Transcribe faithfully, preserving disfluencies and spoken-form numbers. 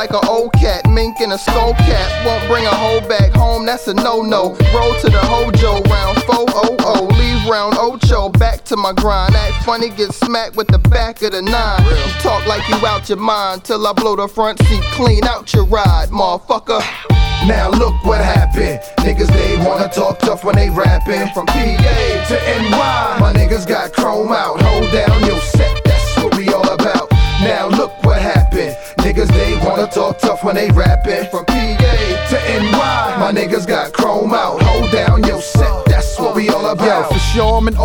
like an old cat, mink in a skull cap. Won't bring a hoe back home, that's a no-no. Roll to the hojo, round four oh oh. Leave round ocho, back to my grind. Act funny, get smacked with the back of the nine. You talk like you out your mind, till I blow the front seat clean out your ride, motherfucker. Now look what happened. Niggas, they wanna talk tough when they rapping. From P A to N Y, my niggas got chrome out. Hold down your set, that's what we all about. Now look what happened. Niggas, they wanna talk tough when they rapping. From P A to N Y, my niggas got chrome out. Hold down your set, that's what we all about. Yo, for sure I'm an